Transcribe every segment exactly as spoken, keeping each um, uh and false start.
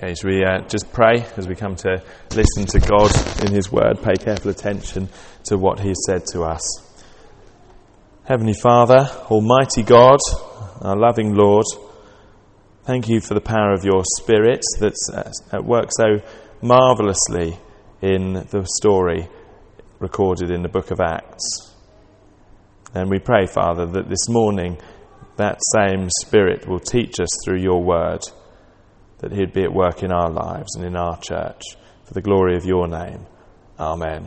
Okay, shall we uh, just pray as we come to listen to God in his word, pay careful attention to what he said to us. Heavenly Father, Almighty God, our loving Lord, thank you for the power of your Spirit that's at work so marvellously in the story recorded in the book of Acts. And we pray, Father, that this morning that same Spirit will teach us through your word, that he'd be at work in our lives and in our church for the glory of your name. Amen.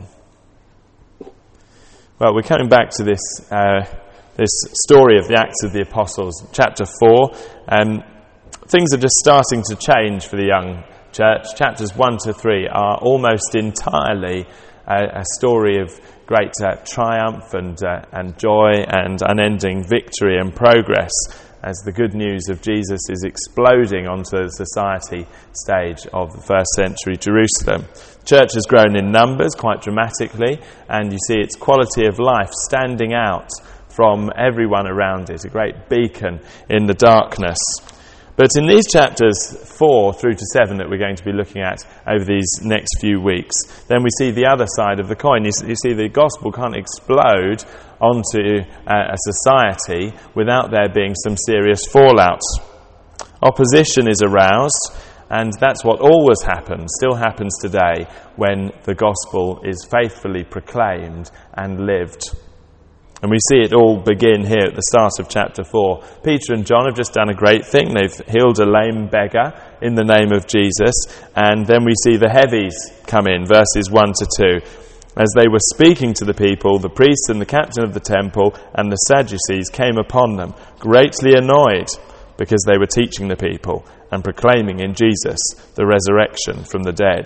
Well, we're coming back to this uh, this story of the Acts of the Apostles, chapter four. Um, things are just starting to change for the young church. Chapters one to three are almost entirely a, a story of great uh, triumph and uh, and joy and unending victory and progress, as the good news of Jesus is exploding onto the society stage of the first century Jerusalem. The church has grown in numbers quite dramatically, and you see its quality of life standing out from everyone around it, a great beacon in the darkness. But in these chapters four through to seven that we're going to be looking at over these next few weeks, then we see the other side of the coin. You see, the gospel can't explode onto uh, a society without there being some serious fallout. Opposition is aroused, and that's what always happens, still happens today, when the gospel is faithfully proclaimed and lived. And we see it all begin here at the start of chapter four. Peter and John have just done a great thing. They've healed a lame beggar in the name of Jesus. And then we see the heavies come in, verses one to two. As they were speaking to the people, the priests and the captain of the temple and the Sadducees came upon them, greatly annoyed, because they were teaching the people and proclaiming in Jesus the resurrection from the dead.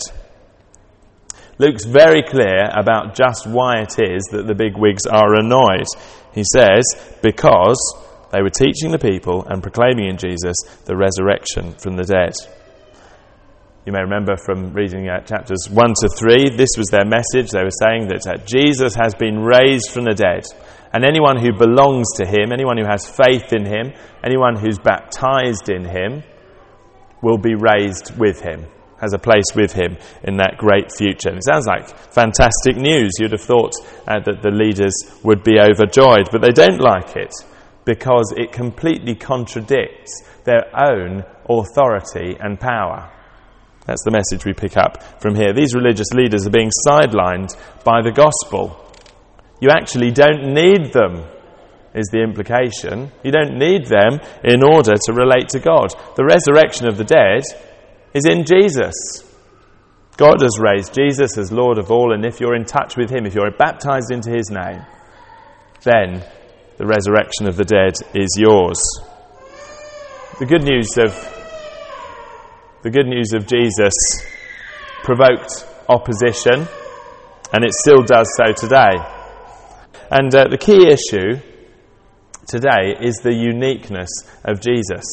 Luke's very clear about just why it is that the bigwigs are annoyed. He says, because they were teaching the people and proclaiming in Jesus the resurrection from the dead. You may remember from reading uh, chapters one to three, this was their message. They were saying that uh, Jesus has been raised from the dead. And anyone who belongs to him, anyone who has faith in him, anyone who's baptized in him, will be raised with him, has a place with him in that great future. And it sounds like fantastic news. You'd have thought uh, that the leaders would be overjoyed, but they don't like it because it completely contradicts their own authority and power. That's the message we pick up from here. These religious leaders are being sidelined by the gospel. You actually don't need them, is the implication. You don't need them in order to relate to God. The resurrection of the dead is in Jesus. God has raised Jesus as Lord of all, and if you're in touch with him, if you're baptized into his name, then the resurrection of the dead is yours. The good news of the good news of Jesus provoked opposition, and it still does so today. And uh, the key issue today is the uniqueness of Jesus.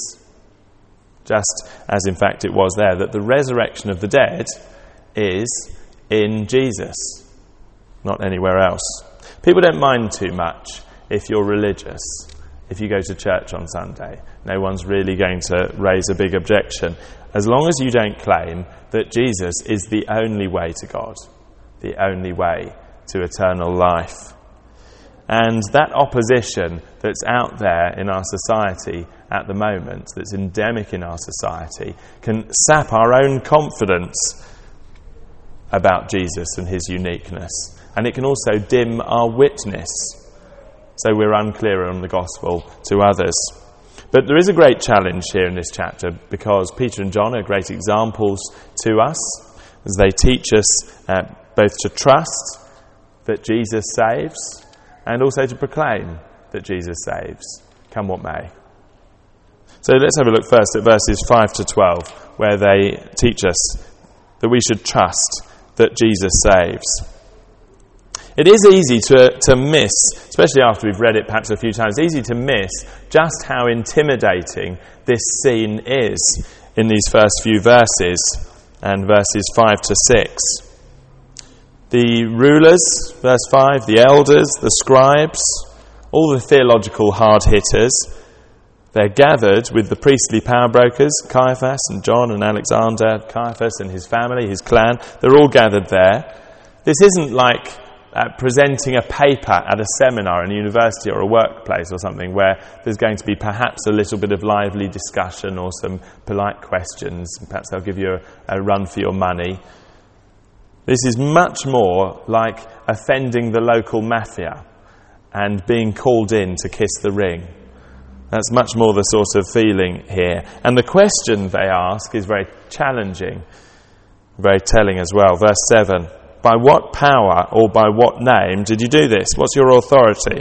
Just as in fact it was there, that the resurrection of the dead is in Jesus, not anywhere else. People don't mind too much if you're religious, if you go to church on Sunday. No one's really going to raise a big objection, as long as you don't claim that Jesus is the only way to God, the only way to eternal life. And that opposition that's out there in our society at the moment, that's endemic in our society, can sap our own confidence about Jesus and his uniqueness. And it can also dim our witness, so we're unclear on the gospel to others. But there is a great challenge here in this chapter, because Peter and John are great examples to us as they teach us uh, both to trust that Jesus saves and also to proclaim that Jesus saves, come what may. So let's have a look first at verses five to twelve, where they teach us that we should trust that Jesus saves. It is easy to, to miss, especially after we've read it perhaps a few times, easy to miss just how intimidating this scene is in these first few verses, and verses five to six. The rulers, verse five, the elders, the scribes, all the theological hard-hitters, They're gathered with the priestly power brokers, Caiaphas and John and Alexander, Caiaphas and his family, his clan. They're all gathered there. This isn't like uh, presenting a paper at a seminar in a university or a workplace or something where there's going to be perhaps a little bit of lively discussion or some polite questions. Perhaps they'll give you a, a run for your money. This is much more like offending the local mafia and being called in to kiss the ring. That's much more the sort of feeling here. And the question they ask is very challenging, very telling as well. Verse seven, by what power or by what name did you do this? What's your authority?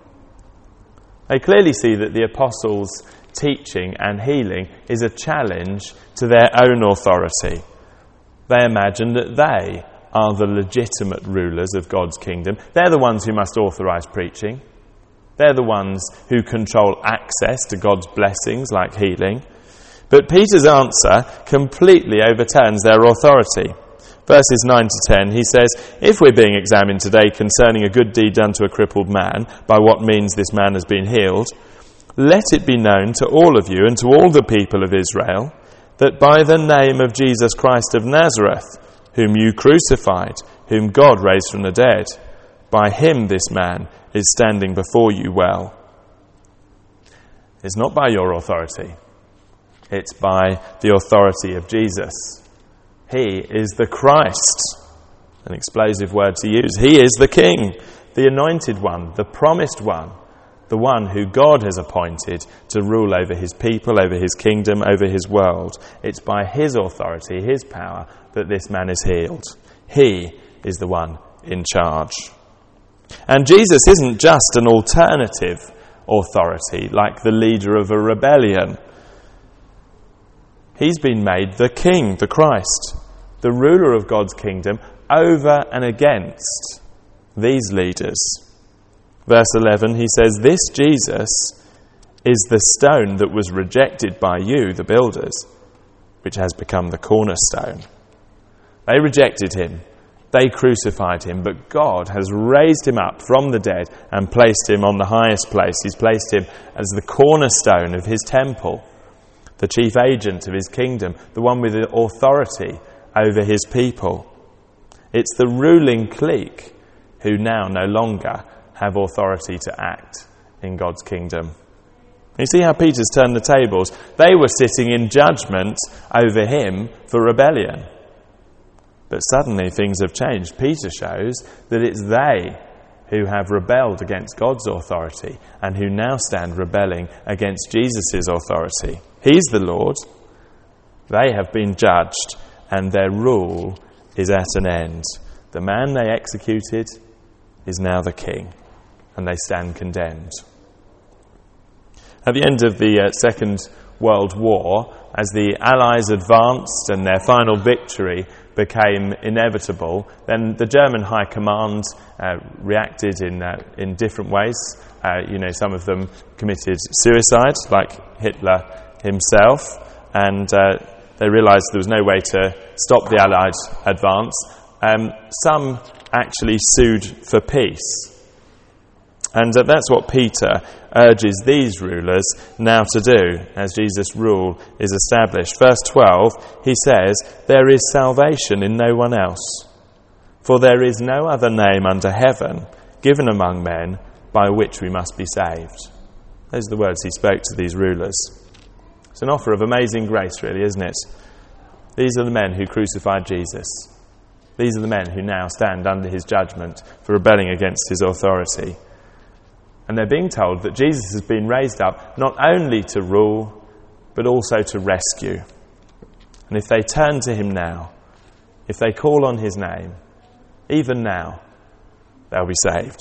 They clearly see that the apostles' teaching and healing is a challenge to their own authority. They imagine that they are the legitimate rulers of God's kingdom. They're the ones who must authorise preaching. They're the ones who control access to God's blessings like healing. But Peter's answer completely overturns their authority. Verses nine to ten, he says, if we're being examined today concerning a good deed done to a crippled man, by what means this man has been healed, let it be known to all of you and to all the people of Israel that by the name of Jesus Christ of Nazareth, whom you crucified, whom God raised from the dead, by him this man is standing before you well. It's not by your authority. It's by the authority of Jesus. He is the Christ. An explosive word to use. He is the King, the anointed one, the promised one, the one who God has appointed to rule over his people, over his kingdom, over his world. It's by his authority, his power, that this man is healed. He is the one in charge. And Jesus isn't just an alternative authority, like the leader of a rebellion. He's been made the King, the Christ, the ruler of God's kingdom over and against these leaders. Verse eleven, he says, this Jesus is the stone that was rejected by you, the builders, which has become the cornerstone. They rejected him. They crucified him, but God has raised him up from the dead and placed him on the highest place. He's placed him as the cornerstone of his temple, the chief agent of his kingdom, the one with the authority over his people. It's the ruling clique who now no longer have authority to act in God's kingdom. You see how Peter's turned the tables? They were sitting in judgment over him for rebellion. But suddenly things have changed. Peter shows that it's they who have rebelled against God's authority and who now stand rebelling against Jesus' authority. He's the Lord. They have been judged and their rule is at an end. The man they executed is now the king and they stand condemned. At the end of the uh, Second World War, as the Allies advanced and their final victory became inevitable, then the German High Command uh, reacted in uh, in different ways. Uh, you know, some of them committed suicide, like Hitler himself, and uh, they realised there was no way to stop the Allied advance. Um, some actually sued for peace. And uh, that's what Peter urges these rulers now to do as Jesus' rule is established. Verse twelve, he says, there is salvation in no one else, for there is no other name under heaven given among men by which we must be saved. Those are the words he spoke to these rulers. It's an offer of amazing grace, really, isn't it? These are the men who crucified Jesus. These are the men who now stand under his judgment for rebelling against his authority. And they're being told that Jesus has been raised up not only to rule, but also to rescue. And if they turn to him now, if they call on his name, even now, they'll be saved.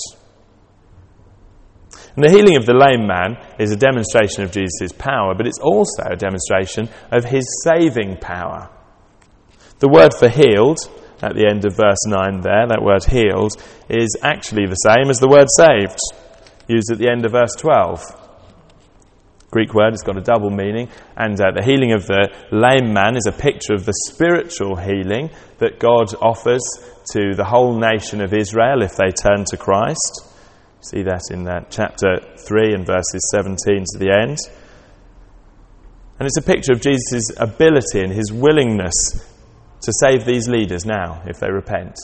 And the healing of the lame man is a demonstration of Jesus' power, but it's also a demonstration of his saving power. The word for healed, at the end of verse nine there, that word healed, is actually the same as the word saved, used at the end of verse twelve. Greek word, it's got a double meaning, and uh, the healing of the lame man is a picture of the spiritual healing that God offers to the whole nation of Israel if they turn to Christ. See that in uh, chapter three and verses seventeen to the end. And it's a picture of Jesus' ability and his willingness to save these leaders now, if they repent.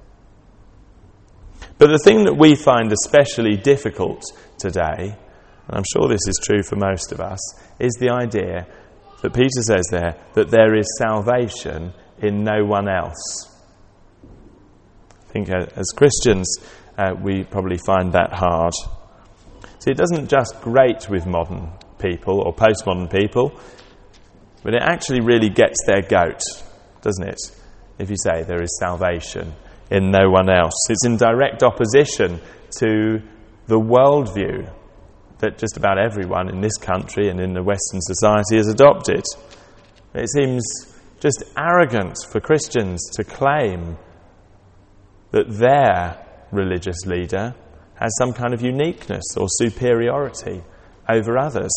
But the thing that we find especially difficult today, and I'm sure this is true for most of us, is the idea that Peter says there, that there is salvation in no one else. I think uh, as Christians, uh, we probably find that hard. See, it doesn't just grate with modern people or postmodern people, but it actually really gets their goat, doesn't it? If you say there is salvation in no one else. It's in direct opposition to the worldview that just about everyone in this country and in the Western society has adopted. It seems just arrogant for Christians to claim that their religious leader has some kind of uniqueness or superiority over others.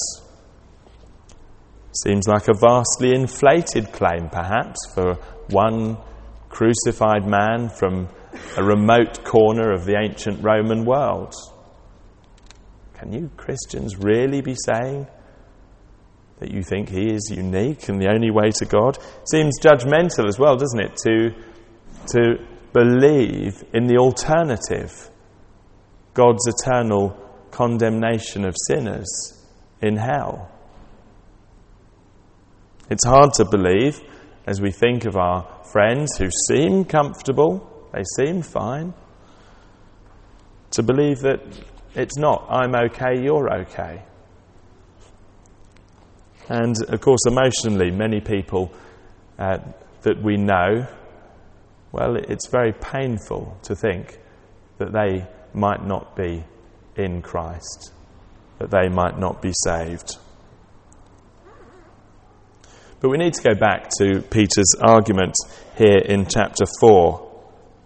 Seems like a vastly inflated claim, perhaps, for one crucified man from a remote corner of the ancient Roman world. Can you Christians really be saying that you think he is unique and the only way to God? Seems judgmental as well, doesn't it, to, to believe in the alternative, God's eternal condemnation of sinners in hell. It's hard to believe, as we think of our friends who seem comfortable, they seem fine, to believe that it's not, I'm okay, you're okay. And, of course, emotionally, many people uh, that we know, well, it's very painful to think that they might not be in Christ, that they might not be saved. But we need to go back to Peter's argument here in chapter four.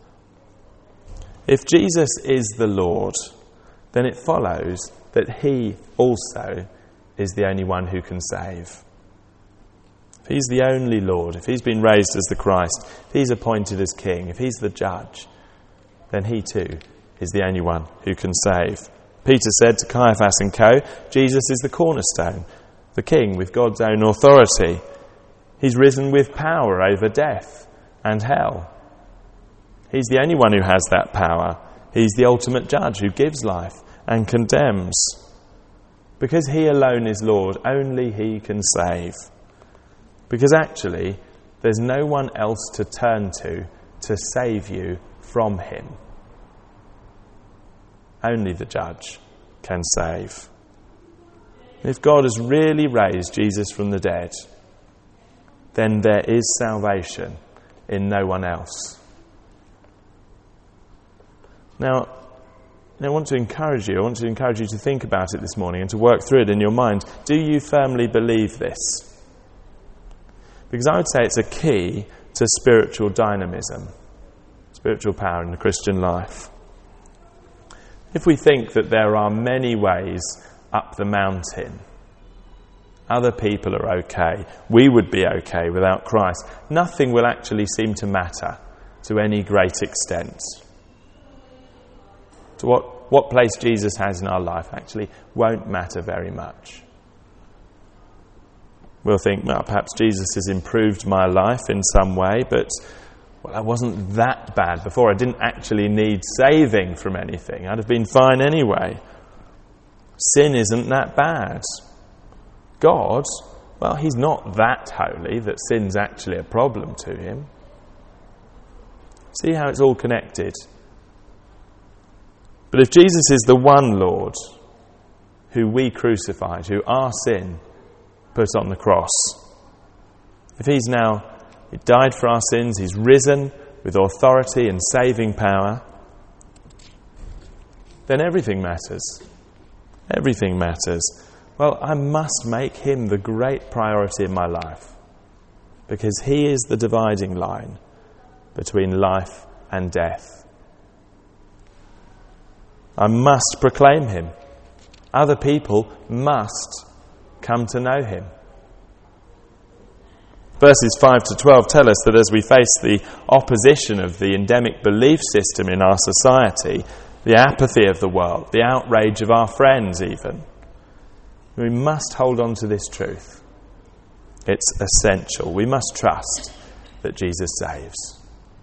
If Jesus is the Lord, then it follows that he also is the only one who can save. If he's the only Lord, if he's been raised as the Christ, if he's appointed as king, if he's the judge, then he too is the only one who can save. Peter said to Caiaphas and co, Jesus is the cornerstone, the king with God's own authority. He's risen with power over death and hell. He's the only one who has that power. He's the ultimate judge who gives life and condemns. Because he alone is Lord, only he can save. Because actually, there's no one else to turn to to save you from him. Only the judge can save. If God has really raised Jesus from the dead, then there is salvation in no one else. Now, I want to encourage you, I want to encourage you to think about it this morning and to work through it in your mind. Do you firmly believe this? Because I would say it's a key to spiritual dynamism, spiritual power in the Christian life. If we think that there are many ways up the mountain, other people are okay, we would be okay without Christ, nothing will actually seem to matter to any great extent. To what, what place Jesus has in our life actually won't matter very much. We'll think, well, perhaps Jesus has improved my life in some way, but well, I wasn't that bad before. I didn't actually need saving from anything. I'd have been fine anyway. Sin isn't that bad. God, well, he's not that holy that sin's actually a problem to him. See how it's all connected? But if Jesus is the one Lord who we crucified, who our sin put on the cross, if he's now he died for our sins, he's risen with authority and saving power, then everything matters. Everything matters. Well, I must make him the great priority in my life, because he is the dividing line between life and death. I must proclaim him. Other people must come to know him. Verses five to twelve tell us that as we face the opposition of the endemic belief system in our society, the apathy of the world, the outrage of our friends even, we must hold on to this truth. It's essential. We must trust that Jesus saves.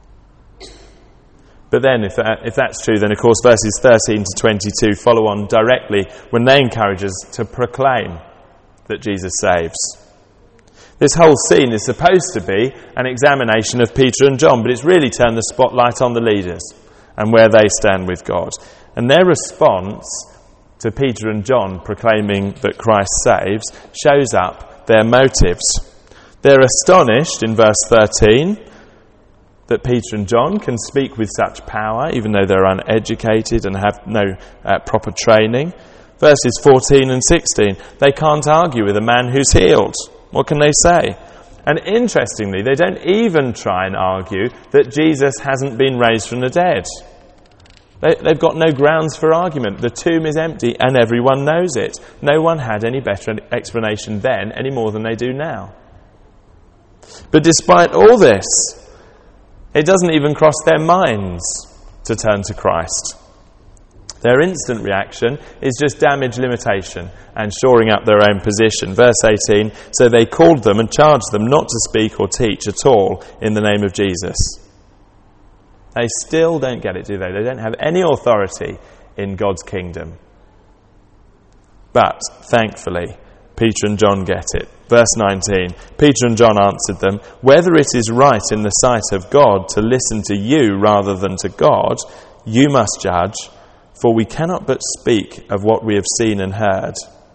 But then, if, that, if that's true, then of course verses thirteen to twenty-two follow on directly when they encourage us to proclaim that Jesus saves. This whole scene is supposed to be an examination of Peter and John, but it's really turned the spotlight on the leaders and where they stand with God. And their response to Peter and John proclaiming that Christ saves shows up their motives. They're astonished in verse thirteen that Peter and John can speak with such power, even though they're uneducated and have no uh, proper training. Verses fourteen and sixteen, they can't argue with a man who's healed. What can they say? And interestingly, they don't even try and argue that Jesus hasn't been raised from the dead. They, they've got no grounds for argument. The tomb is empty and everyone knows it. No one had any better explanation then, any more than they do now. But despite all this, it doesn't even cross their minds to turn to Christ. Their instant reaction is just damage limitation and shoring up their own position. Verse eighteen, so they called them and charged them not to speak or teach at all in the name of Jesus. They still don't get it, do they? They don't have any authority in God's kingdom. But, thankfully, Peter and John get it. Verse nineteen, Peter and John answered them, whether it is right in the sight of God to listen to you rather than to God, you must judge, for we cannot but speak of what we have seen and heard.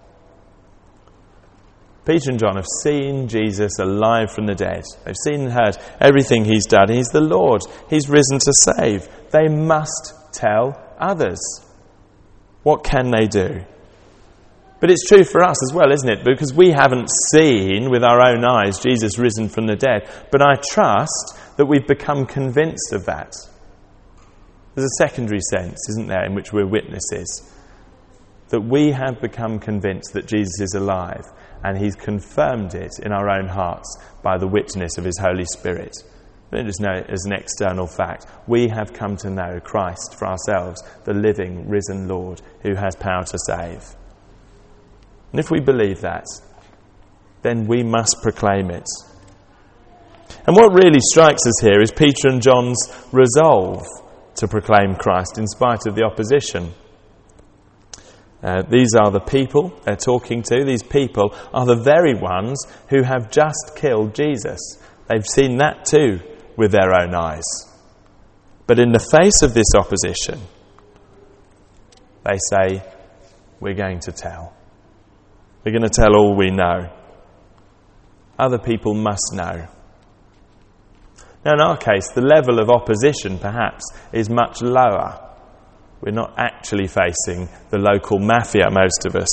Peter and John have seen Jesus alive from the dead. They've seen and heard everything he's done. He's the Lord. He's risen to save. They must tell others. What can they do? But it's true for us as well, isn't it? Because we haven't seen with our own eyes Jesus risen from the dead. But I trust that we've become convinced of that. There's a secondary sense, isn't there, in which we're witnesses. That we have become convinced that Jesus is alive, and he's confirmed it in our own hearts by the witness of his Holy Spirit. We don't just know it as an external fact. We have come to know Christ for ourselves, the living, risen Lord who has power to save. And if we believe that, then we must proclaim it. And what really strikes us here is Peter and John's resolve to proclaim Christ in spite of the opposition. Uh, these are the people they're talking to. These people are the very ones who have just killed Jesus. They've seen that too with their own eyes. But in the face of this opposition, they say, we're going to tell. We're going to tell all we know. Other people must know. Now, in our case, the level of opposition, perhaps, is much lower. We're not actually facing the local mafia, most of us.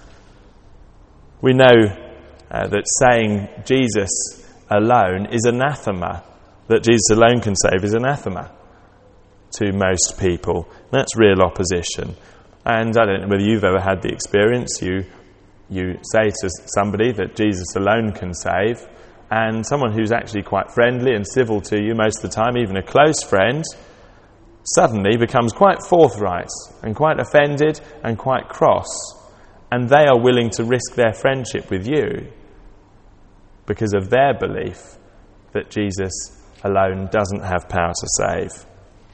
We know uh, that saying Jesus alone is anathema, that Jesus alone can save is anathema to most people. That's real opposition. And I don't know whether you've ever had the experience, you you say to somebody that Jesus alone can save, and someone who's actually quite friendly and civil to you most of the time, even a close friend, suddenly becomes quite forthright and quite offended and quite cross, and they are willing to risk their friendship with you because of their belief that Jesus alone doesn't have power to save.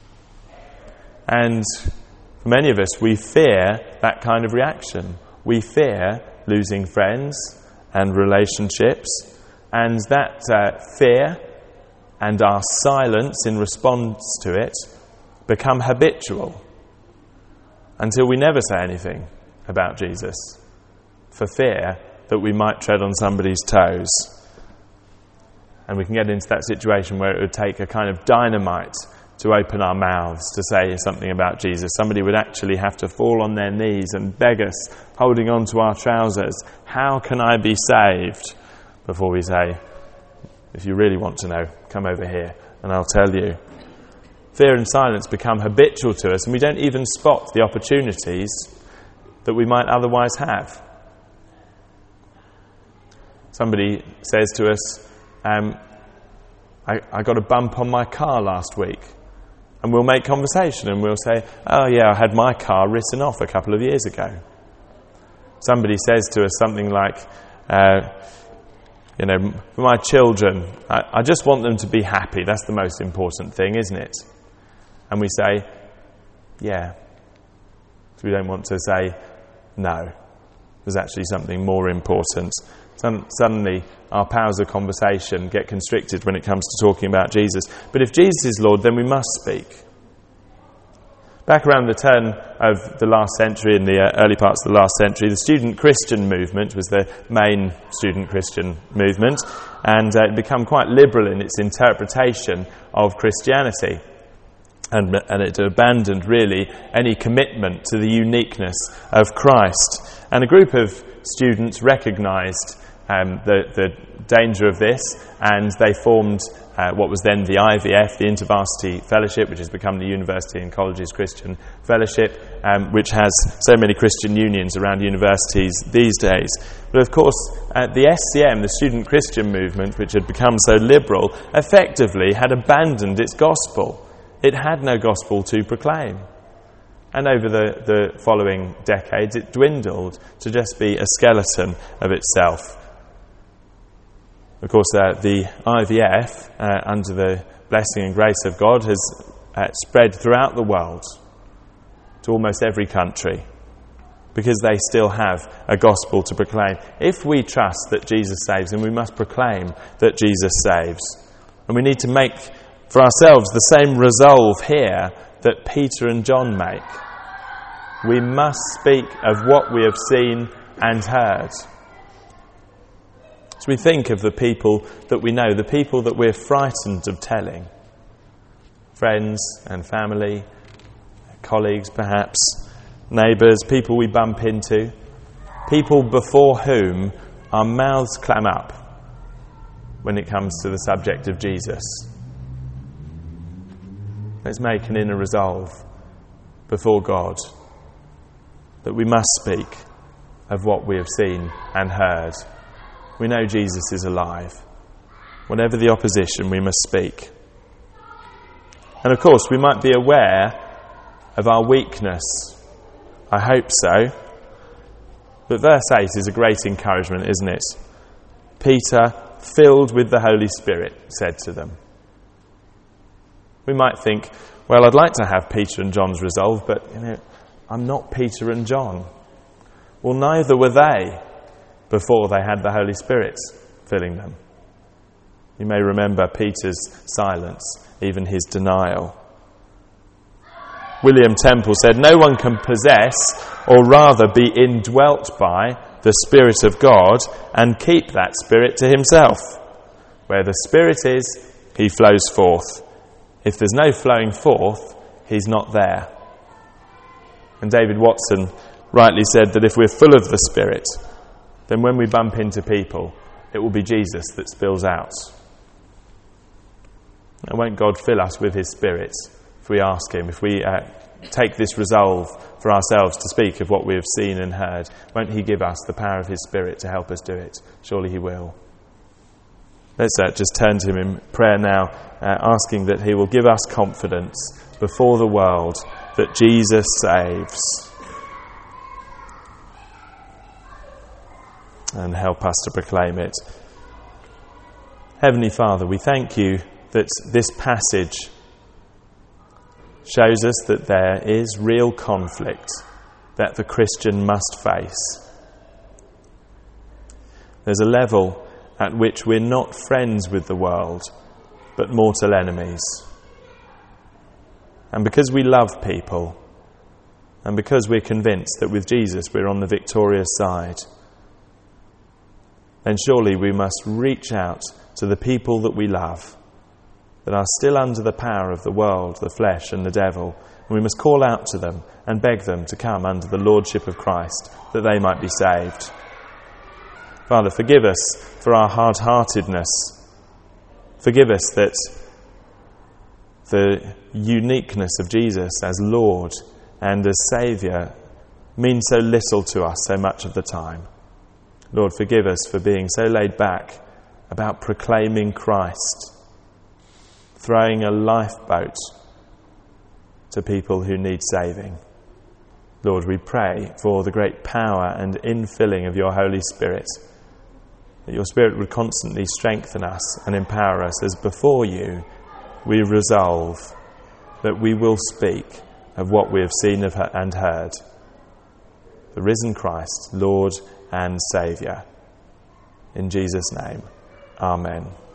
And for many of us, we fear that kind of reaction. We fear losing friends and relationships, and that uh, fear and our silence in response to it become habitual until we never say anything about Jesus for fear that we might tread on somebody's toes. And we can get into that situation where it would take a kind of dynamite to open our mouths to say something about Jesus. Somebody would actually have to fall on their knees and beg us, holding on to our trousers, how can I be saved? Before we say, if you really want to know, come over here and I'll tell you. Fear and silence become habitual to us, and we don't even spot the opportunities that we might otherwise have. Somebody says to us, um, I, I got a bump on my car last week. And we'll make conversation and we'll say, oh yeah, I had my car written off a couple of years ago. Somebody says to us something like, uh, You know, for my children, I, I just want them to be happy. That's the most important thing, isn't it? And we say, yeah. We don't want to say, no. There's actually something more important. Suddenly, our powers of conversation get constricted when it comes to talking about Jesus. But if Jesus is Lord, then we must speak. Back around the turn of the last century, in the uh, early parts of the last century, the student Christian movement was the main student Christian movement, and uh, it became quite liberal in its interpretation of Christianity. And, and it abandoned, really, any commitment to the uniqueness of Christ. And a group of students recognised um, the, the danger of this, and they formed uh, what was then the I V F, the InterVarsity Fellowship, which has become the University and Colleges Christian Fellowship, um, which has so many Christian unions around universities these days. But of course, uh, the S C M, the Student Christian Movement, which had become so liberal, effectively had abandoned its gospel. It had no gospel to proclaim. And over the, the following decades, it dwindled to just be a skeleton of itself. Of course, uh, the I V F, uh, under the blessing and grace of God, has uh, spread throughout the world to almost every country, because they still have a gospel to proclaim. If we trust that Jesus saves, then we must proclaim that Jesus saves. And we need to make for ourselves the same resolve here that Peter and John make. We must speak of what we have seen and heard. So we think of the people that we know, the people that we're frightened of telling. Friends and family, colleagues perhaps, neighbours, people we bump into. People before whom our mouths clam up when it comes to the subject of Jesus. Let's make an inner resolve before God that we must speak of what we have seen and heard. We know Jesus is alive. Whatever the opposition, we must speak. And of course, we might be aware of our weakness. I hope so. But verse eight is a great encouragement, isn't it? Peter, filled with the Holy Spirit, said to them. We might think, well, I'd like to have Peter and John's resolve, but, you know, I'm not Peter and John. Well, neither were they before they had the Holy Spirit filling them. You may remember Peter's silence, even his denial. William Temple said, no one can possess, or rather be indwelt by, the Spirit of God and keep that Spirit to himself. Where the Spirit is, he flows forth. If there's no flowing forth, he's not there. And David Watson rightly said that if we're full of the Spirit, then when we bump into people, it will be Jesus that spills out. And won't God fill us with his Spirit if we ask him, if we uh, take this resolve for ourselves to speak of what we have seen and heard? Won't he give us the power of his Spirit to help us do it? Surely he will. Let's uh, just turn to him in prayer now, uh, asking that he will give us confidence before the world that Jesus saves. And help us to proclaim it. Heavenly Father, we thank you that this passage shows us that there is real conflict that the Christian must face. There's a level at which we're not friends with the world, but mortal enemies. And because we love people, and because we're convinced that with Jesus we're on the victorious side, then surely we must reach out to the people that we love, that are still under the power of the world, the flesh and the devil, and we must call out to them and beg them to come under the lordship of Christ, that they might be saved. Father, forgive us for our hard-heartedness. Forgive us that the uniqueness of Jesus as Lord and as Saviour means so little to us so much of the time. Lord, forgive us for being so laid back about proclaiming Christ, throwing a lifeboat to people who need saving. Lord, we pray for the great power and infilling of your Holy Spirit, that your Spirit would constantly strengthen us and empower us as before you we resolve that we will speak of what we have seen and heard. The risen Christ, Lord and Saviour. In Jesus' name, amen.